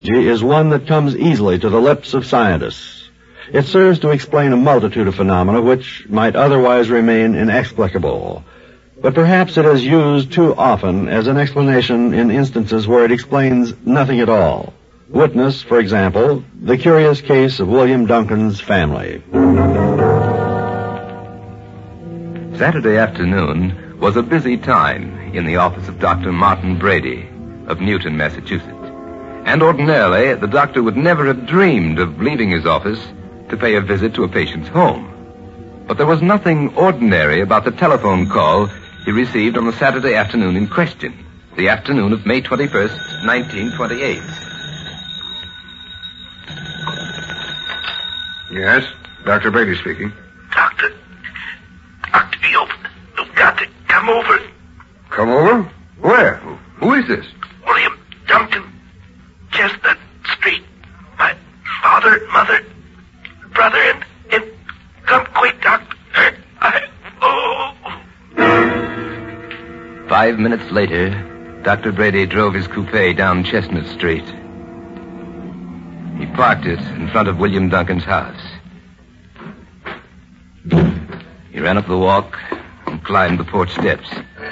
is one that comes easily to the lips of scientists. It serves to explain a multitude of phenomena which might otherwise remain inexplicable. But perhaps it is used too often as an explanation in instances where it explains nothing at all. Witness, for example, the curious case of William Duncan's family. Saturday afternoon was a busy time in the office of Dr. Martin Brady of Newton, Massachusetts. And ordinarily, the doctor would never have dreamed of leaving his office to pay a visit to a patient's home. But there was nothing ordinary about the telephone call he received on the Saturday afternoon in question, the afternoon of May 21st, 1928. Yes, Dr. Brady speaking. Doctor, you've got to come over. Come over? Where? Who is this? William Duncan, Chestnut Street. My father, mother, brother, and come quick, Doctor. 5 minutes later, Dr. Brady drove his coupe down Chestnut Street. He parked it in front of William Duncan's house. He ran up the walk and climbed the porch steps.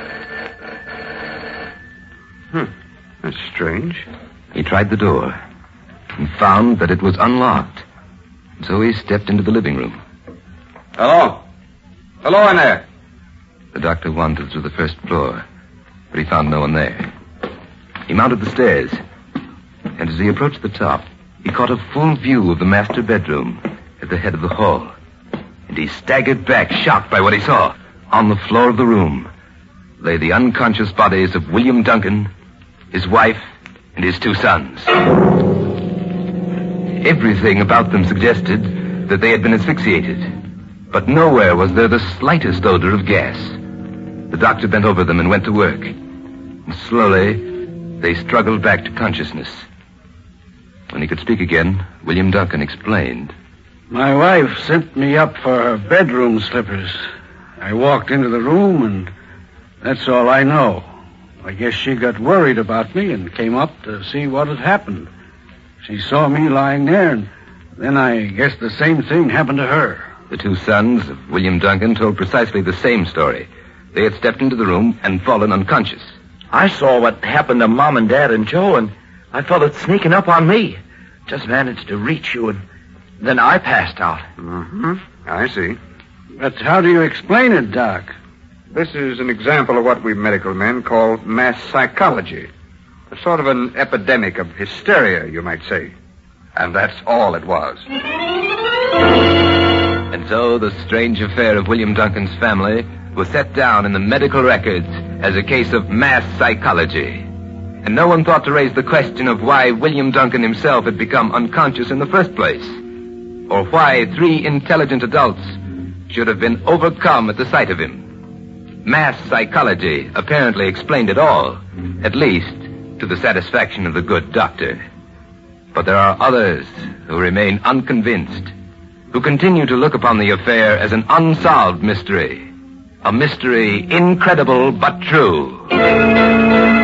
That's strange. He tried the door and found that it was unlocked. So he stepped into the living room. Hello? Hello in there. The doctor wandered through the first floor, but he found no one there. He mounted the stairs, and as he approached the top, he caught a full view of the master bedroom at the head of the hall. And he staggered back, shocked by what he saw. On the floor of the room lay the unconscious bodies of William Duncan, his wife, and his 2 sons. Everything about them suggested that they had been asphyxiated, but nowhere was there the slightest odor of gas. The doctor bent over them and went to work. And slowly, they struggled back to consciousness. When he could speak again, William Duncan explained. My wife sent me up for her bedroom slippers. I walked into the room, and that's all I know. I guess she got worried about me and came up to see what had happened. She saw me lying there, and then I guess the same thing happened to her. The 2 sons of William Duncan told precisely the same story. They had stepped into the room and fallen unconscious. I saw what happened to Mom and Dad and Joe, and I felt it sneaking up on me. Just managed to reach you, and then I passed out. Mm-hmm. I see. But how do you explain it, Doc? This is an example of what we medical men call mass psychology. A sort of an epidemic of hysteria, you might say. And that's all it was. And so the strange affair of William Duncan's family was set down in the medical records as a case of mass psychology. And no one thought to raise the question of why William Duncan himself had become unconscious in the first place, or why 3 intelligent adults should have been overcome at the sight of him. Mass psychology apparently explained it all, at least to the satisfaction of the good doctor. But there are others who remain unconvinced, who continue to look upon the affair as an unsolved mystery, a mystery incredible but true.